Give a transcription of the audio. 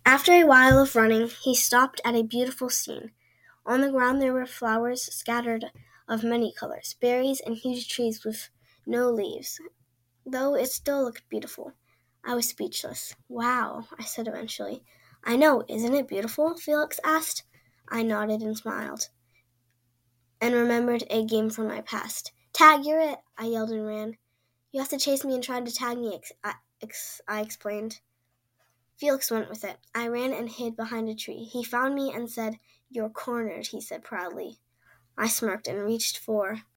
After a while of running, he stopped at a beautiful scene. On the ground there were flowers scattered of many colors, berries, and huge trees with no leaves, though it still looked beautiful. I was speechless. "Wow," I said eventually. "I know, isn't it beautiful?" Felix asked. I nodded and smiled, and remembered a game from my past. "Tag, you're it!" I yelled and ran. "You have to chase me and try to tag me," I explained. Felix went with it. I ran and hid behind a tree. He found me and said, "You're cornered," he said proudly. I smirked and reached for